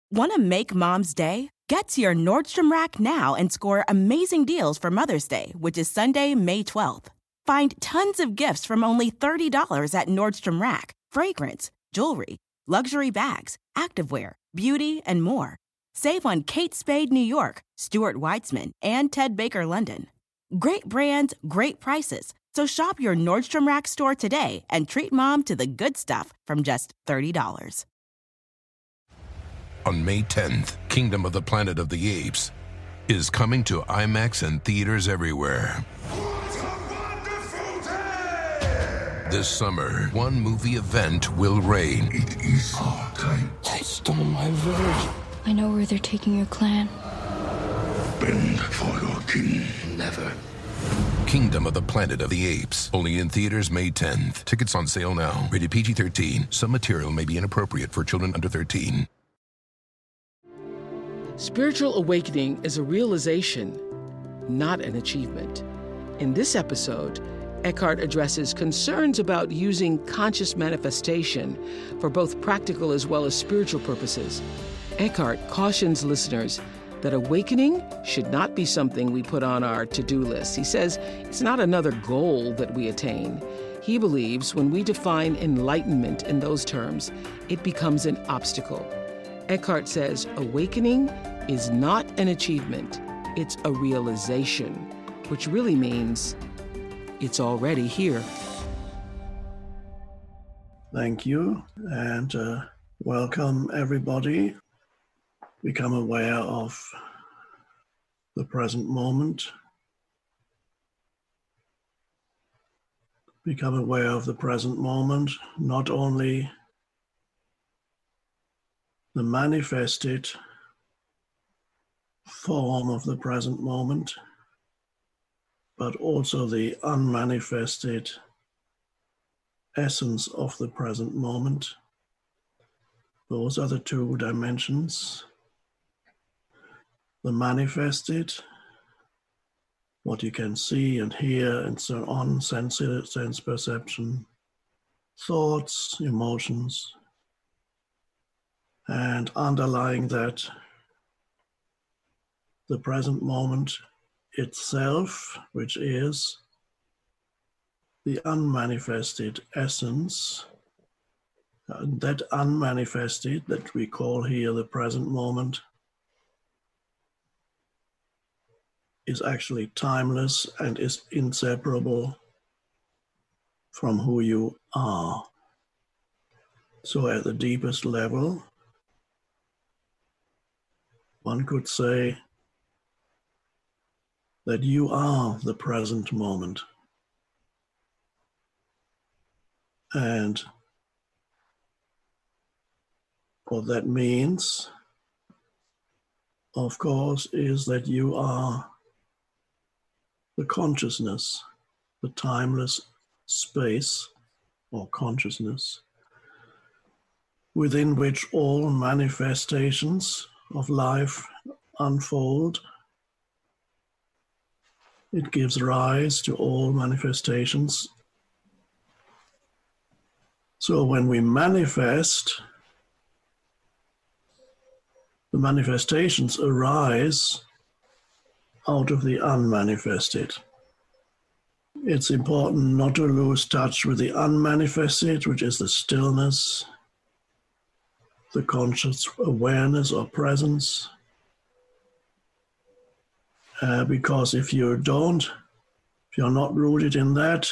Want to make Mom's day? Get to your Nordstrom Rack now and score amazing deals for Mother's Day, which is Sunday, May 12th. Find tons of gifts from only $30 at Nordstrom Rack. Fragrance, jewelry, luxury bags, activewear, beauty, and more. Save on Kate Spade New York, Stuart Weitzman, and Ted Baker London. Great brands, great prices. So shop your Nordstrom Rack store today and treat Mom to the good stuff from just $30. On May 10th, Kingdom of the Planet of the Apes is coming to IMAX and theaters everywhere. This summer, one movie event will reign. It is our time. They stole my village. I know where they're taking your clan. Bend for your king. Never. Kingdom of the Planet of the Apes. Only in theaters May 10th. Tickets on sale now. Rated PG-13. Some material may be inappropriate for children under 13. Spiritual awakening is a realization, not an achievement. In this episode, Eckhart addresses concerns about using conscious manifestation for both practical as well as spiritual purposes. Eckhart cautions listeners that awakening should not be something we put on our to-do list. He says it's not another goal that we attain. He believes when we define enlightenment in those terms, it becomes an obstacle. Eckhart says awakening is not an achievement, it's a realization, which really means it's already here. Thank you, and welcome everybody. Become aware of the present moment. Become aware of the present moment, not only the manifested form of the present moment, but also the unmanifested essence of the present moment. Those are the two dimensions. The manifested, what you can see and hear and so on, sense perception, thoughts, emotions, and underlying that, the present moment itself, which is the unmanifested essence, that unmanifested that we call here the present moment is actually timeless and is inseparable from who you are. So at the deepest level, one could say that you are the present moment. And what that means, of course, is that you are the consciousness, the timeless space or consciousness within which all manifestations of life unfold. It gives rise to all manifestations. So when we manifest, the manifestations arise out of the unmanifested. It's important not to lose touch with the unmanifested, which is the stillness, the conscious awareness or presence. Because if you're not rooted in that,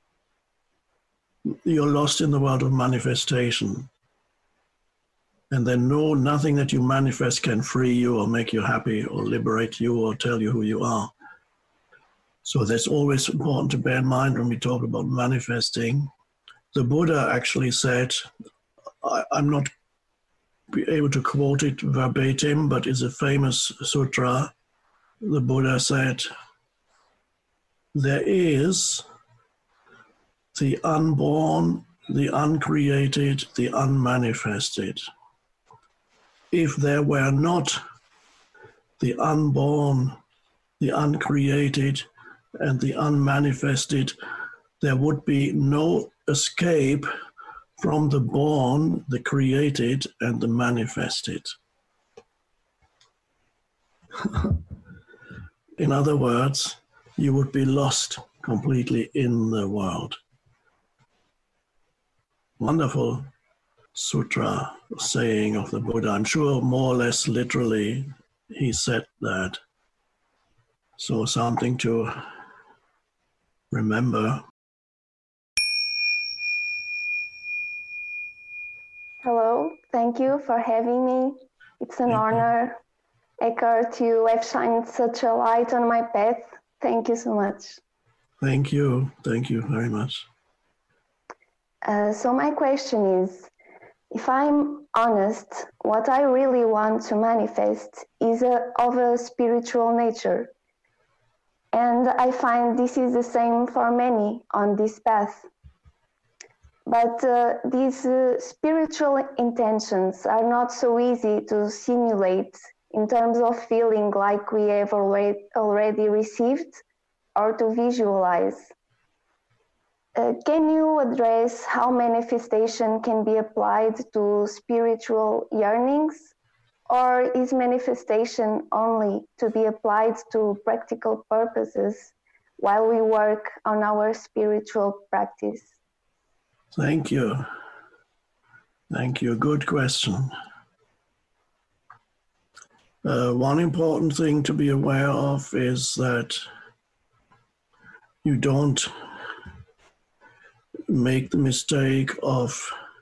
you're lost in the world of manifestation. And then nothing that you manifest can free you or make you happy or liberate you or tell you who you are. So that's always important to bear in mind when we talk about manifesting. The Buddha actually said, I'm not able to quote it verbatim, but it's a famous sutra. The Buddha said, there is the unborn, the uncreated, the unmanifested. If there were not the unborn, the uncreated, and the unmanifested, there would be no escape from the born, the created, and the manifested. In other words, you would be lost completely in the world. Wonderful sutra saying of the Buddha. I'm sure more or less literally he said that. So something to remember. Hello, thank you for having me. It's an honor, Eckhart, you have shined such a light on my path. Thank you so much. Thank you very much. So my question is, if I'm honest, what I really want to manifest is of a spiritual nature. And I find this is the same for many on this path. But these spiritual intentions are not so easy to simulate in terms of feeling like we have already received or to visualize. Can you address how manifestation can be applied to spiritual yearnings? Or is manifestation only to be applied to practical purposes while we work on our spiritual practice? Thank you. Good question. One important thing to be aware of is that you don't make the mistake of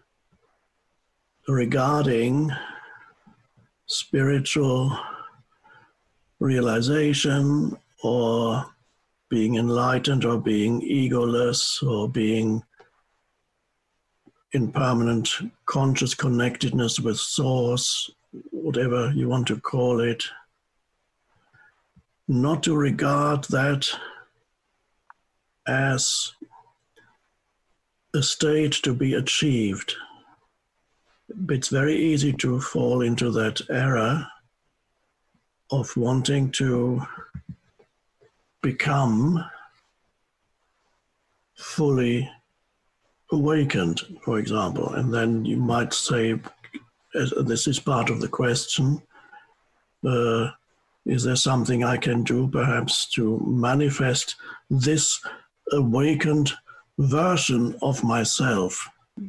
regarding spiritual realization or being enlightened or being egoless or being in permanent conscious connectedness with Source, whatever you want to call it, not to regard that as a state to be achieved. It's very easy to fall into that error of wanting to become fully awakened, for example. And then you might say, this is part of the question, is there something I can do perhaps to manifest this awakened version of myself?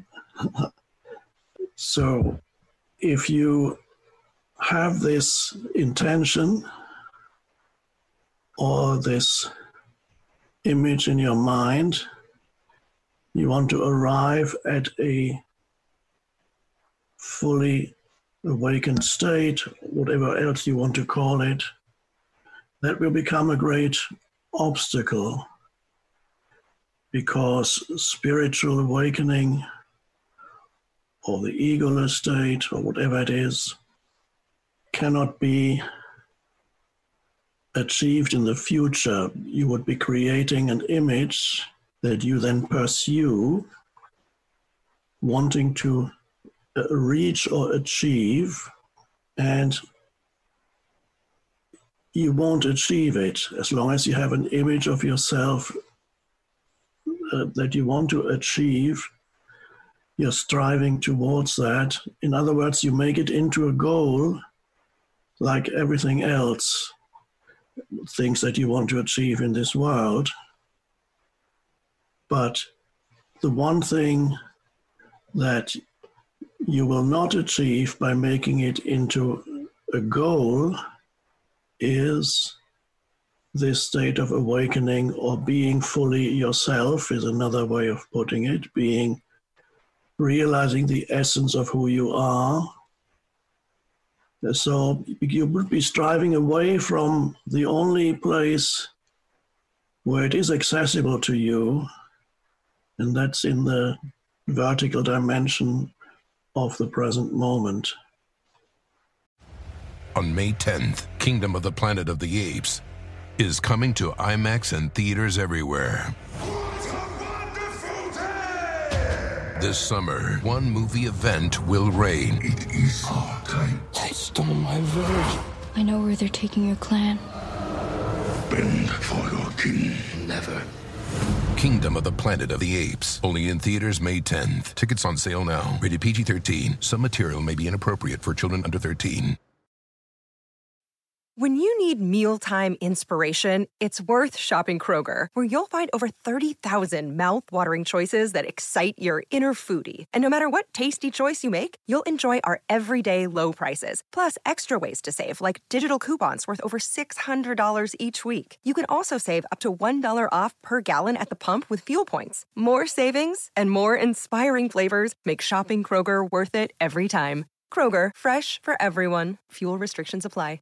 So if you have this intention or this image in your mind, you want to arrive at a fully awakened state, whatever else you want to call it, that will become a great obstacle, because spiritual awakening or the egoless state or whatever it is cannot be achieved in the future. You would be creating an image that you then pursue, wanting to reach or achieve, and you won't achieve it as long as you have an image of yourself that you want to achieve. You're striving towards that. In other words, you make it into a goal like everything else, things that you want to achieve in this world. But the one thing that you will not achieve by making it into a goal is this state of awakening, or being fully yourself is another way of putting it, realizing the essence of who you are. So you would be striving away from the only place where it is accessible to you, and that's in the vertical dimension of the present moment. On May 10th, Kingdom of the Planet of the Apes is coming to IMAX and theaters everywhere. What a wonderful day! This summer, one movie event will reign. It is our time. They stole my village. I know where they're taking your clan. Bend for your king. Never. Kingdom of the Planet of the Apes. Only in theaters May 10th. Tickets on sale now. Rated PG-13. Some material may be inappropriate for children under 13. When you need mealtime inspiration, it's worth shopping Kroger, where you'll find over 30,000 mouth-watering choices that excite your inner foodie. And no matter what tasty choice you make, you'll enjoy our everyday low prices, plus extra ways to save, like digital coupons worth over $600 each week. You can also save up to $1 off per gallon at the pump with fuel points. More savings and more inspiring flavors make shopping Kroger worth it every time. Kroger, fresh for everyone. Fuel restrictions apply.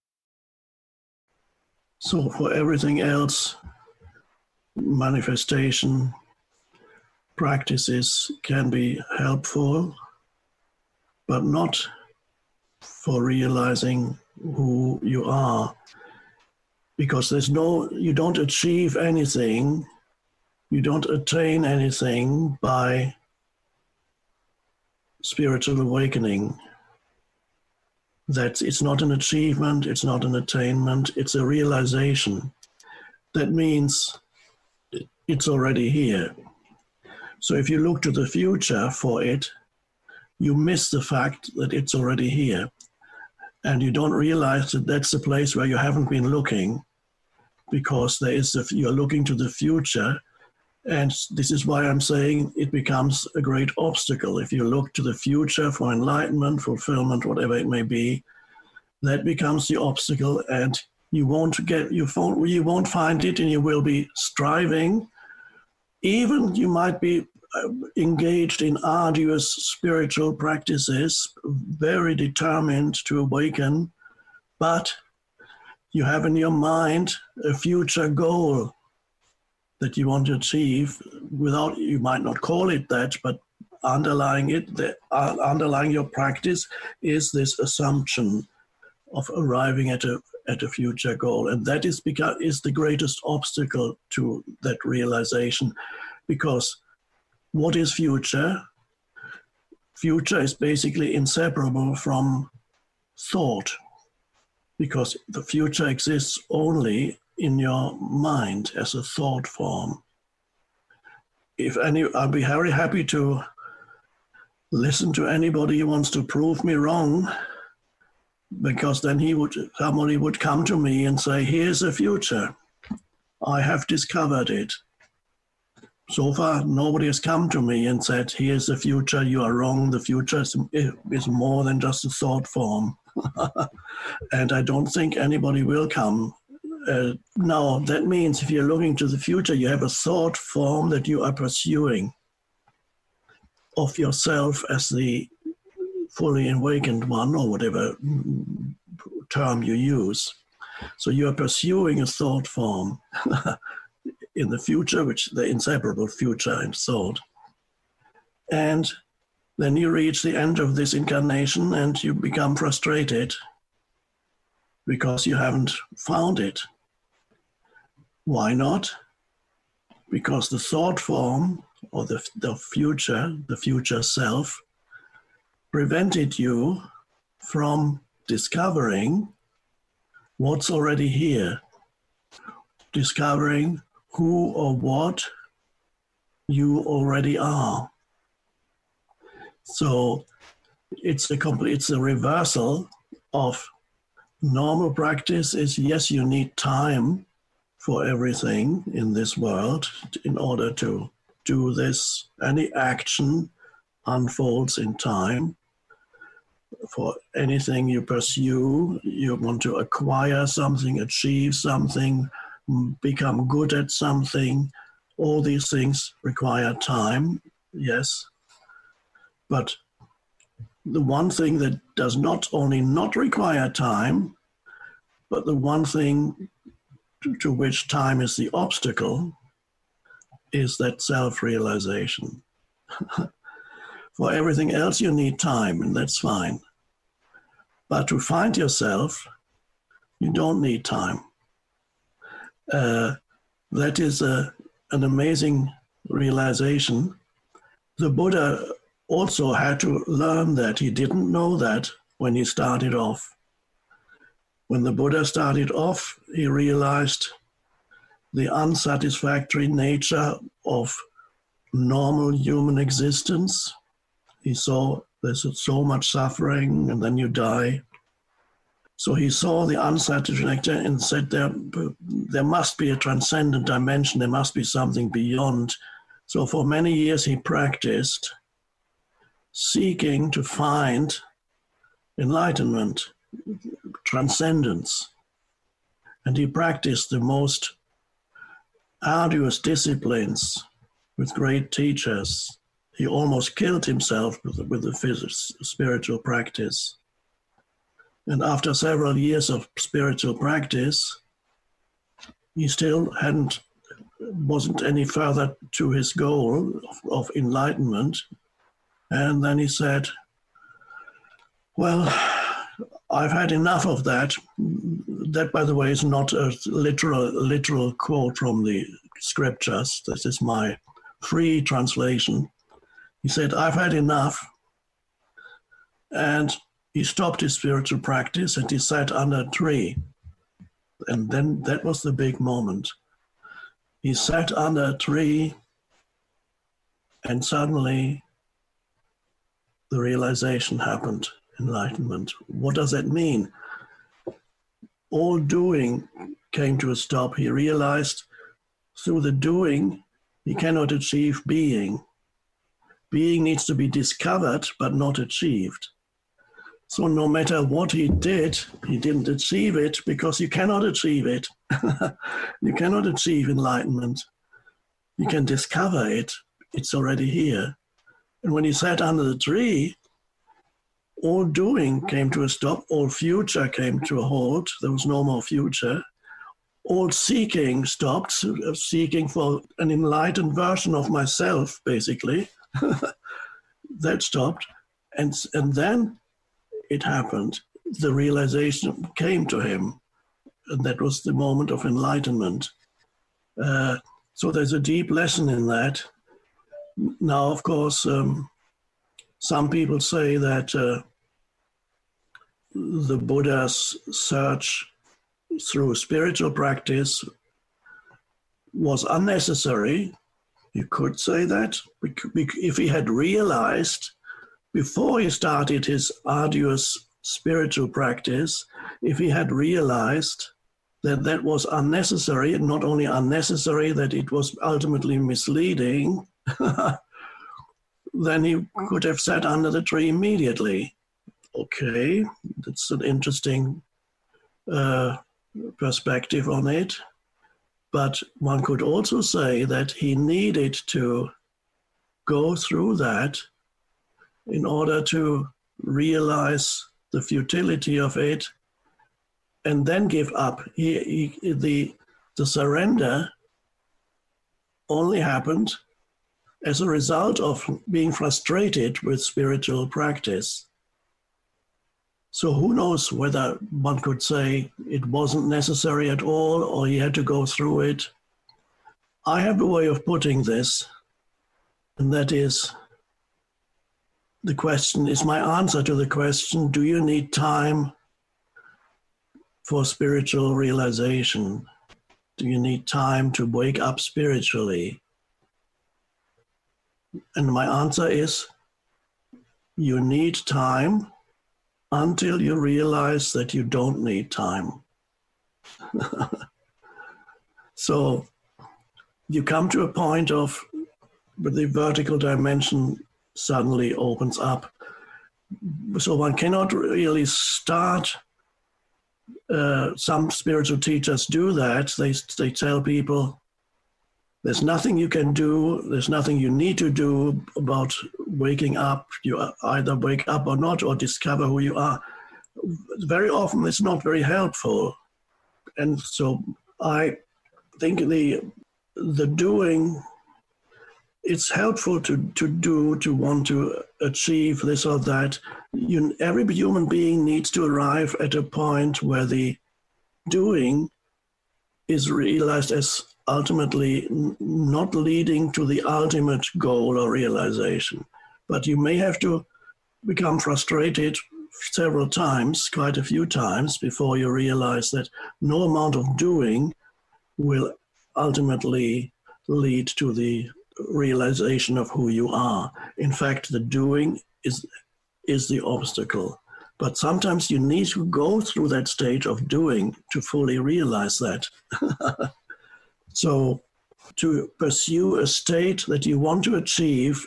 So for everything else, manifestation practices can be helpful, but not for realizing who you are. Because you don't achieve anything, you don't attain anything by spiritual awakening. That it's not an achievement, it's not an attainment, it's a realization. That means it's already here. So if you look to the future for it, you miss the fact that it's already here. And you don't realize that that's the place where you haven't been looking, because you're looking to the future. And this is why I'm saying it becomes a great obstacle. If you look to the future for enlightenment, fulfillment, whatever it may be, that becomes the obstacle, and you won't find it, and you will be striving. Even you might be engaged in arduous spiritual practices, very determined to awaken, but you have in your mind a future goal that you want to achieve you might not call it that, but underlying your practice is this assumption of arriving at a future goal. And that is the greatest obstacle to that realization. Because what is future? Future is basically inseparable from thought, because the future exists only in your mind as a thought form. I'll be very happy to listen to anybody who wants to prove me wrong, because then somebody would come to me and say, here's a future. I have discovered it. So far, nobody has come to me and said, here's the future, you are wrong. The future is more than just a thought form. And I don't think anybody will come. Now, that means if you're looking to the future, you have a thought form that you are pursuing of yourself as the fully awakened one, or whatever term you use. So you are pursuing a thought form in the future, which the inseparable future in thought. And then you reach the end of this incarnation and you become frustrated because you haven't found it. Why not? Because the thought form, or the future self, prevented you from discovering what's already here, discovering who or what you already are. So it's a reversal of normal practice. Is yes, you need time for everything in this world in order to do this. Any action unfolds in time. For anything you pursue, you want to acquire something, achieve something, become good at something. All these things require time, yes. But the one thing that does not only not require time, but the one thing to which time is the obstacle is that self-realization. For everything else, you need time, and that's fine. But to find yourself, you don't need time. That is an amazing realization. The Buddha also had to learn that. He didn't know that when he started off. When the Buddha started off, he realized the unsatisfactory nature of normal human existence. He saw there's so much suffering, and then you die. So he saw the unsatisfactory and said, there must be a transcendent dimension, there must be something beyond. So for many years he practiced seeking to find enlightenment, transcendence. And he practiced the most arduous disciplines with great teachers. He almost killed himself with the spiritual practice. And after several years of spiritual practice, he still wasn't any further to his goal of enlightenment. And then he said, well, I've had enough of that. That, by the way, is not a literal quote from the scriptures. This is my free translation. He said, I've had enough. And he stopped his spiritual practice and he sat under a tree. And then that was the big moment. He sat under a tree and suddenly the realization happened, enlightenment. What does that mean? All doing came to a stop. He realized through the doing, he cannot achieve being. Being needs to be discovered, but not achieved. So no matter what he did, he didn't achieve it because you cannot achieve it. You cannot achieve enlightenment. You can discover it. It's already here. And when he sat under the tree, all doing came to a stop. All future came to a halt. There was no more future. All seeking stopped, seeking for an enlightened version of myself, basically. That stopped. And then it happened. The realization came to him. And that was the moment of enlightenment. So there's a deep lesson in that. Now, of course, some people say that the Buddha's search through spiritual practice was unnecessary. You could say that. If he had realized before he started his arduous spiritual practice, if he had realized that that was unnecessary, and not only unnecessary, that it was ultimately misleading, then he could have sat under the tree immediately. Okay, that's an interesting perspective on it. But one could also say that he needed to go through that in order to realize the futility of it and then give up. The surrender only happened as a result of being frustrated with spiritual practice. So who knows whether one could say it wasn't necessary at all or he had to go through it. I have a way of putting this, and that is the question, is my answer to the question, do you need time for spiritual realization? Do you need time to wake up spiritually? And my answer is, you need time until you realize that you don't need time. So you come to a point of where the vertical dimension suddenly opens up. So one cannot really start. Some spiritual teachers do that. They tell people, there's nothing you can do, there's nothing you need to do about waking up. You either wake up or not, or discover who you are. Very often it's not very helpful. And so I think the doing, it's helpful to do, to want to achieve this or that. Every human being needs to arrive at a point where the doing is realized as ultimately not leading to the ultimate goal or realization. But you may have to become frustrated several times, quite a few times, before you realize that no amount of doing will ultimately lead to the realization of who you are. In fact, the doing is the obstacle. But sometimes you need to go through that stage of doing to fully realize that. So to pursue a state that you want to achieve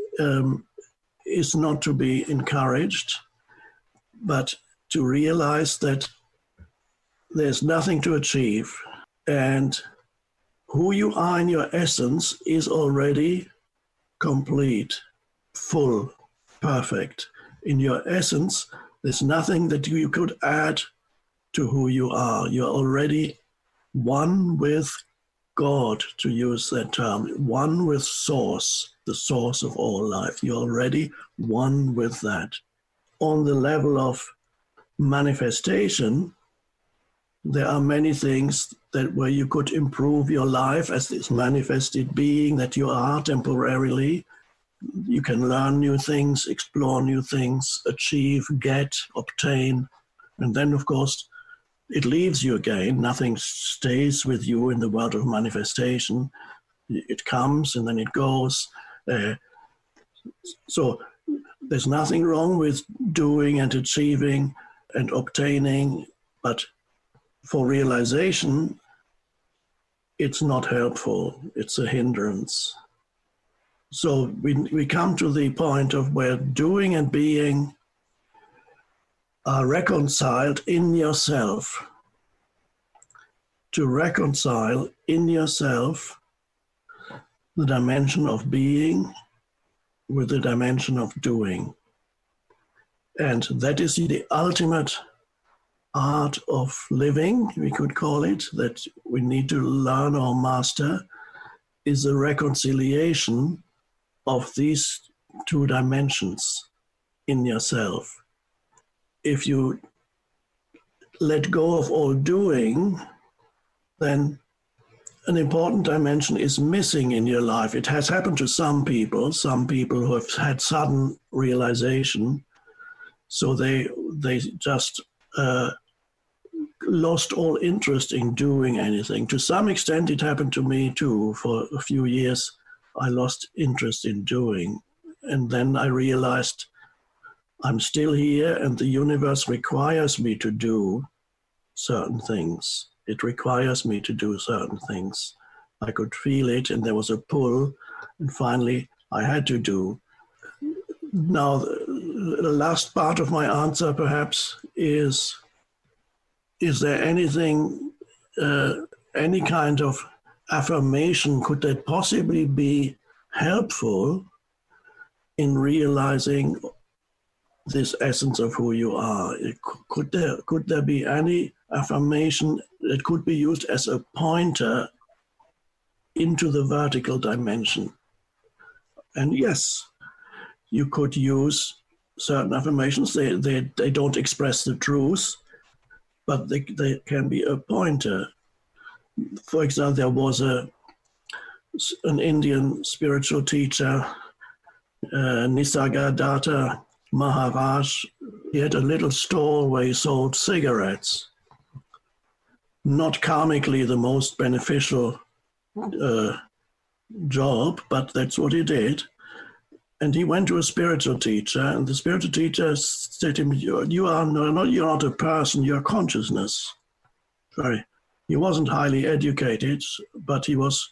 is not to be encouraged, but to realize that there's nothing to achieve, and who you are in your essence is already complete, full, perfect. In your essence, there's nothing that you could add to who you are. You're already one with God, to use that term, one with Source, the source of all life. You're already one with that. On the level of manifestation, there are many things that where you could improve your life as this manifested being that you are temporarily. You can learn new things, explore new things, achieve, get, obtain, and then, of course, it leaves you again. Nothing stays with you in the world of manifestation. It comes and then it goes. So there's nothing wrong with doing and achieving and obtaining, but for realization, it's not helpful. It's a hindrance. So we come to the point of where doing and being are reconciled in yourself. To reconcile in yourself the dimension of being with the dimension of doing. And that is the ultimate art of living, we could call it, that we need to learn or master, is the reconciliation of these two dimensions in yourself. If you let go of all doing, then an important dimension is missing in your life. It has happened to some people who have had sudden realization, so they just lost all interest in doing anything. To some extent, it happened to me too. For a few years, I lost interest in doing. And then I realized I'm still here and the universe requires me to do certain things. It requires me to do certain things. I could feel it and there was a pull, and finally I had to do. Now, the last part of my answer perhaps is there anything, any kind of affirmation, could that possibly be helpful in realizing this essence of who you are? Could there be any affirmation that could be used as a pointer into the vertical dimension? And yes, you could use certain affirmations. They don't express the truth, but they can be a pointer. For example, there was an Indian spiritual teacher, Nisargadatta Maharaj. He had a little stall where he sold cigarettes. Not karmically the most beneficial job, but that's what he did. And he went to a spiritual teacher, and the spiritual teacher said to him, you're not a person, you're consciousness. Sorry. He wasn't highly educated, but he was.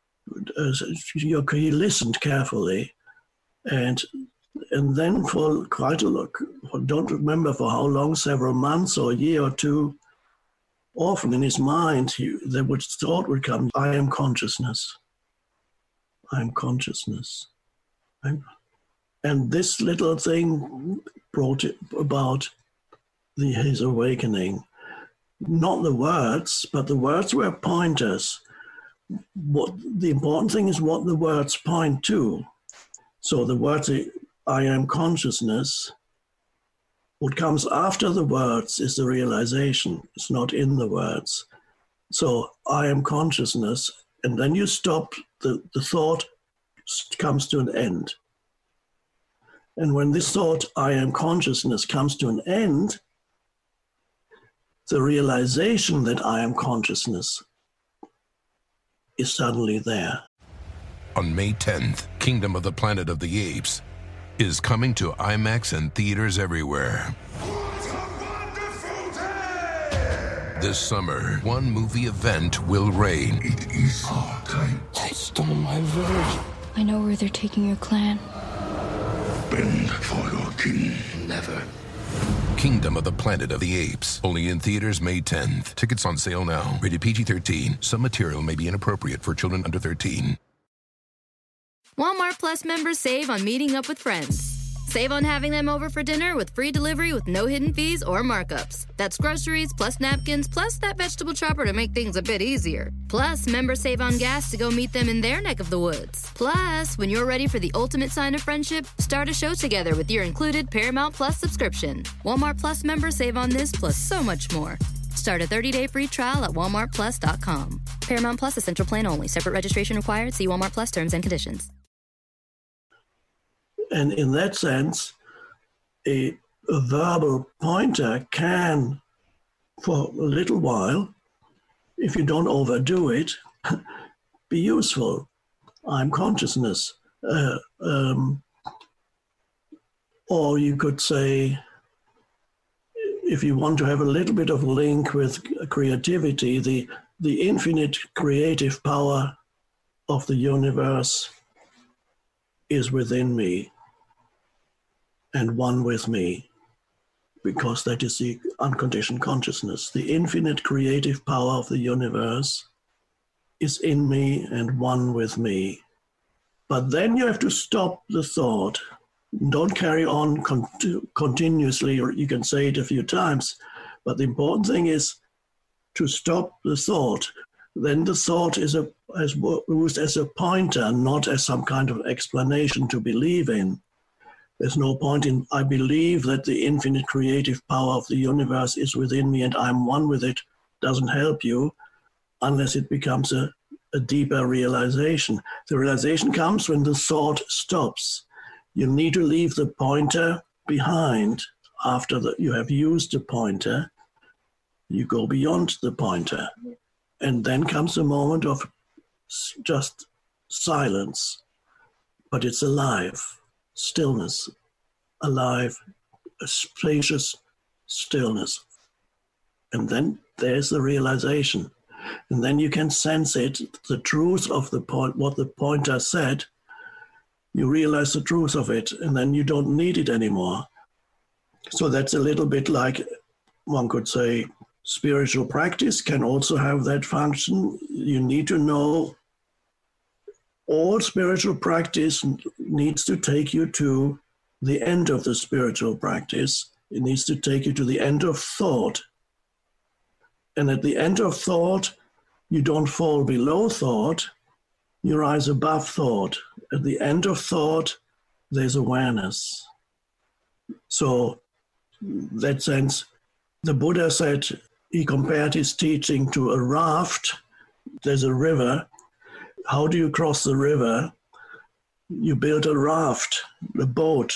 He listened carefully, and then for quite a look, I don't remember for how long, several months or a year or two. Often in his mind, thought would come: I am consciousness. I am consciousness. And this little thing brought about his awakening. Not the words, but the words were pointers. The important thing is what the words point to. So the words, I am consciousness, what comes after the words is the realization. It's not in the words. So I am consciousness, and then you stop, the thought comes to an end. And when this thought, I am consciousness, comes to an end, the realization that I am consciousness is suddenly there. On May 10th, Kingdom of the Planet of the Apes is coming to IMAX and theaters everywhere. This summer, one movie event will reign. It is our time. They stole my virgin. I know where they're taking your clan. Bend for your king. Never. Kingdom of the Planet of the Apes. Only in theaters May 10th. Tickets on sale now. Rated PG-13. Some material may be inappropriate for children under 13. Walmart Plus members save on meeting up with friends. Save on having them over for dinner with free delivery with no hidden fees or markups. That's groceries, plus napkins, plus that vegetable chopper to make things a bit easier. Plus, members save on gas to go meet them in their neck of the woods. Plus, when you're ready for the ultimate sign of friendship, start a show together with your included Paramount Plus subscription. Walmart Plus members save on this plus so much more. Start a 30-day free trial at walmartplus.com. Paramount Plus Essential Plan only. Separate registration required. See Walmart Plus terms and conditions. And in that sense, a verbal pointer can, for a little while, if you don't overdo it, be useful. I'm consciousness. Or you could say, if you want to have a little bit of a link with creativity, the infinite creative power of the universe is within me and one with me, because that is the unconditioned consciousness. The infinite creative power of the universe is in me and one with me. But then you have to stop the thought. Don't carry on continuously, or you can say it a few times, but the important thing is to stop the thought. Then the thought is used as a pointer, not as some kind of explanation to believe in. There's no point in, I believe that the infinite creative power of the universe is within me and I'm one with it. Doesn't help you unless it becomes a deeper realization. The realization comes when the thought stops. You need to leave the pointer behind. After you have used the pointer, you go beyond the pointer. And then comes a moment of just silence. But it's alive. Stillness, alive, a spacious stillness. And then there's the realization. And then you can sense it, the truth of the point, what the pointer said. You realize the truth of it, and then you don't need it anymore. So that's a little bit like, one could say, spiritual practice can also have that function. You need to know all spiritual practice needs to take you to the end of the spiritual practice. It needs to take you to the end of thought. And at the end of thought, you don't fall below thought, you rise above thought. At the end of thought, there's awareness. So, in that sense, the Buddha said, he compared his teaching to a raft. There's a river. How do you cross the river? You build a raft, a boat.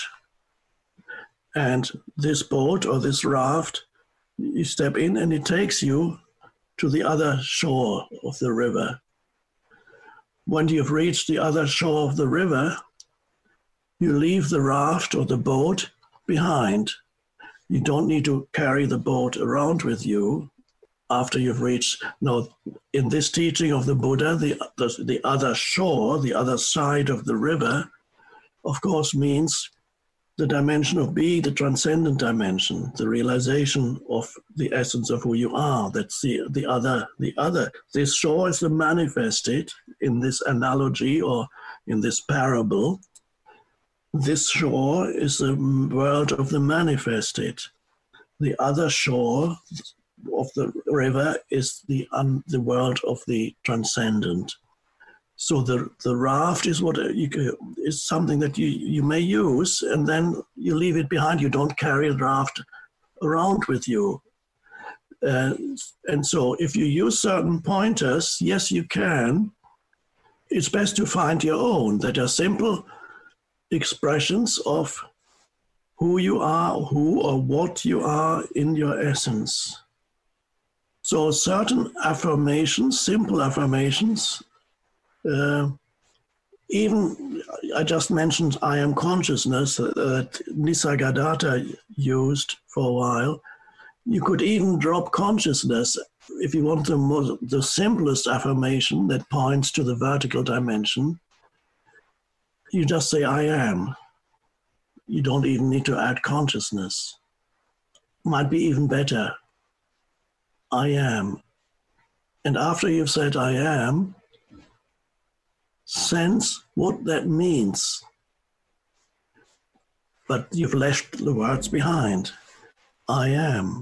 And this boat or this raft, you step in and it takes you to the other shore of the river. When you've reached the other shore of the river, you leave the raft or the boat behind. You don't need to carry the boat around with you. After you've reached, no, in this teaching of the Buddha, the other shore, the other side of the river, of course, means the dimension of being, the transcendent dimension, the realization of the essence of who you are. That's the other. This shore is the manifested in this analogy or in this parable. This shore is the world of the manifested. The other shore of the river is the world of the transcendent. So the raft is is something that you may use, and then you leave it behind. You don't carry the raft around with you. And so if you use certain pointers, yes, you can. It's best to find your own that are simple expressions of who you are, who or what you are in your essence. So certain affirmations, simple affirmations, even I just mentioned I am consciousness that Nisargadatta used for a while. You could even drop consciousness if you want the simplest affirmation that points to the vertical dimension. You just say, I am. You don't even need to add consciousness. Might be even better. I am. And after you've said I am, sense what that means. But you've left the words behind. I am.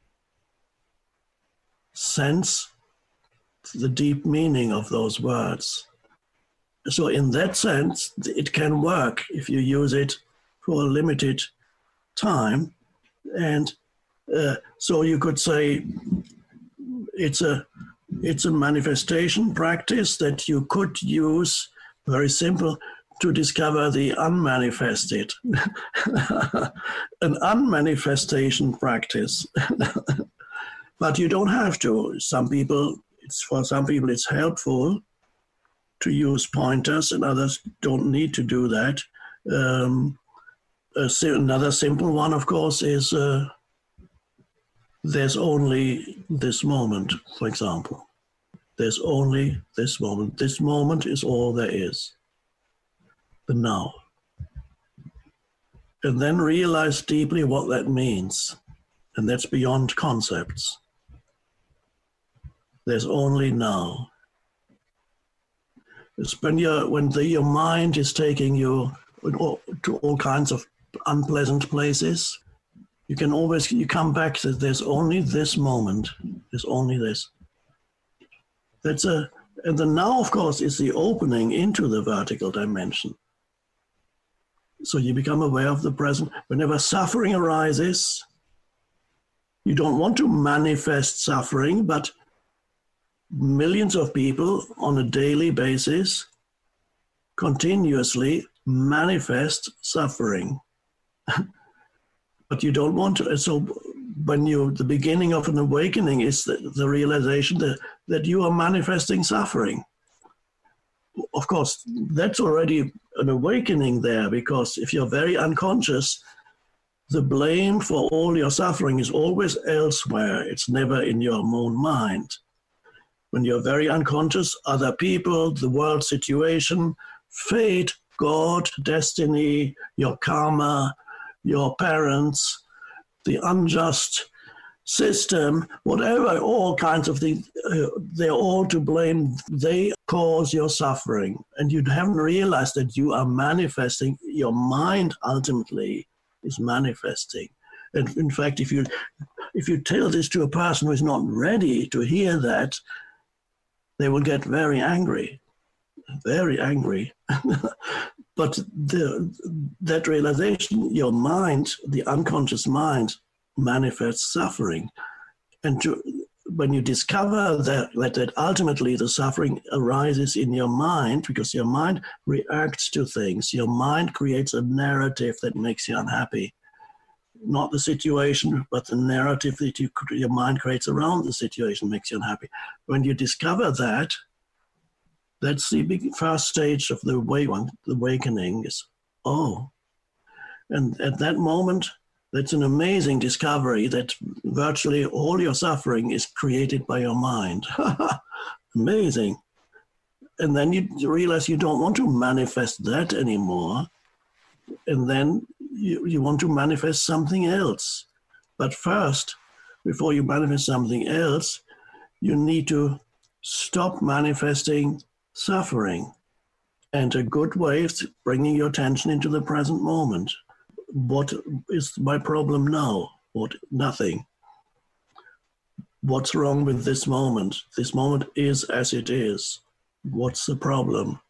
Sense the deep meaning of those words. So in that sense, it can work if you use it for a limited time. And so you could say it's a manifestation practice that you could use, very simple, to discover the unmanifested. An unmanifestation practice. But you don't have to. For some people it's helpful to use pointers, and others don't need to do that. Another simple one, of course, is there's only this moment, for example. There's only this moment. This moment is all there is. The now. And then realize deeply what that means. And that's beyond concepts. There's only now. It's when your mind is taking you to all kinds of unpleasant places, you come back to there's only this moment. There's only this. And the now, of course, is the opening into the vertical dimension. So you become aware of the present. Whenever suffering arises, you don't want to manifest suffering, but millions of people on a daily basis continuously manifest suffering. But you don't want to. So the beginning of an awakening is the realization that you are manifesting suffering. Of course, that's already an awakening there, because if you're very unconscious, the blame for all your suffering is always elsewhere. It's never in your own mind. When you're very unconscious, other people, the world situation, fate, God, destiny, your karma, your parents, the unjust system, whatever, all kinds of things, they're all to blame. They cause your suffering. And you haven't realized that you are manifesting. Your mind ultimately is manifesting. And in fact, if you tell this to a person who is not ready to hear that, they will get very angry. But that realization, your mind, the unconscious mind, manifests suffering. And when you discover that ultimately the suffering arises in your mind, because your mind reacts to things, your mind creates a narrative that makes you unhappy. Not the situation, but the narrative that your mind creates around the situation makes you unhappy. When you discover that, that's the first stage of the awakening is, and at that moment, that's an amazing discovery that virtually all your suffering is created by your mind. Amazing. And then you realize you don't want to manifest that anymore. And then you want to manifest something else. But first, before you manifest something else, you need to stop manifesting suffering. And a good way is bringing your attention into the present moment. What is my problem now? Nothing. What's wrong with this moment? This moment is as it is. What's the problem?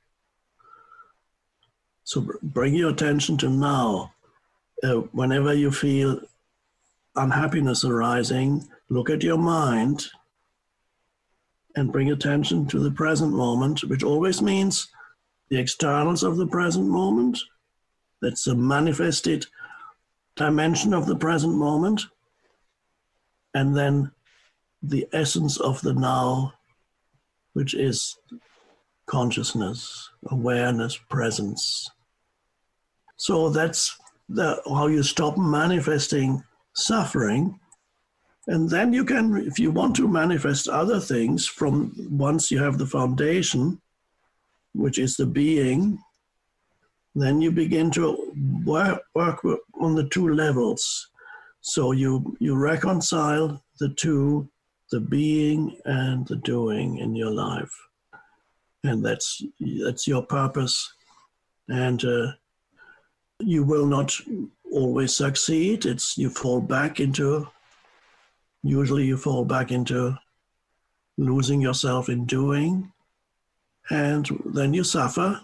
So bring your attention to now. Whenever you feel unhappiness arising, look at your mind and bring attention to the present moment, which always means the externals of the present moment. That's a manifested dimension of the present moment. And then the essence of the now, which is consciousness, awareness, presence. So that's how you stop manifesting suffering. And then you can, if you want to manifest other things from once you have the foundation, which is the being, then you begin to work on the two levels. So you reconcile the two, the being and the doing in your life. And that's your purpose. And you will not always succeed. Usually you fall back into losing yourself in doing, and then you suffer.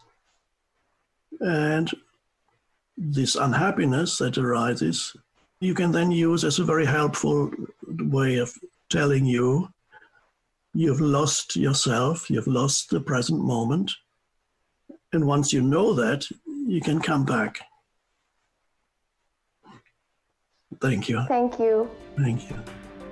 And this unhappiness that arises, you can then use as a very helpful way of telling you, you've lost yourself, you've lost the present moment. And once you know that, you can come back. Thank you. Thank you. Thank you.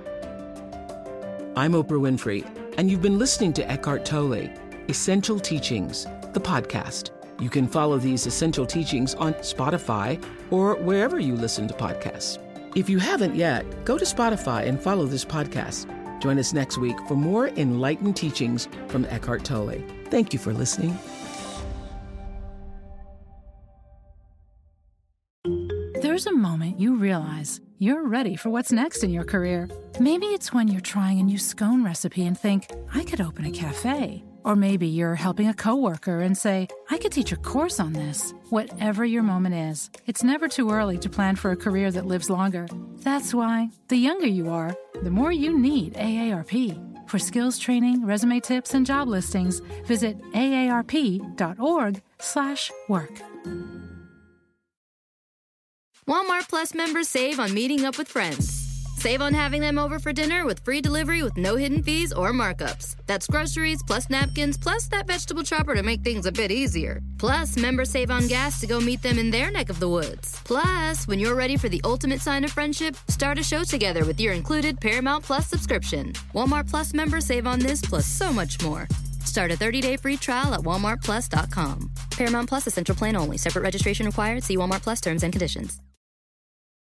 I'm Oprah Winfrey, and you've been listening to Eckhart Tolle, Essential Teachings, the podcast. You can follow these essential teachings on Spotify or wherever you listen to podcasts. If you haven't yet, go to Spotify and follow this podcast. Join us next week for more enlightened teachings from Eckhart Tolle. Thank you for listening. There's a moment you realize you're ready for what's next in your career. Maybe it's when you're trying a new scone recipe and think, I could open a cafe. Or maybe you're helping a coworker and say, I could teach a course on this. Whatever your moment is, it's never too early to plan for a career that lives longer. That's why, the younger you are, the more you need AARP. For skills training, resume tips, and job listings, visit aarp.org/work. Walmart Plus members save on meeting up with friends. Save on having them over for dinner with free delivery with no hidden fees or markups. That's groceries plus napkins plus that vegetable chopper to make things a bit easier. Plus, members save on gas to go meet them in their neck of the woods. Plus, when you're ready for the ultimate sign of friendship, start a show together with your included Paramount Plus subscription. Walmart Plus members save on this plus so much more. Start a 30-day free trial at walmartplus.com. Paramount Plus Essential Plan only. Separate registration required. See Walmart Plus terms and conditions.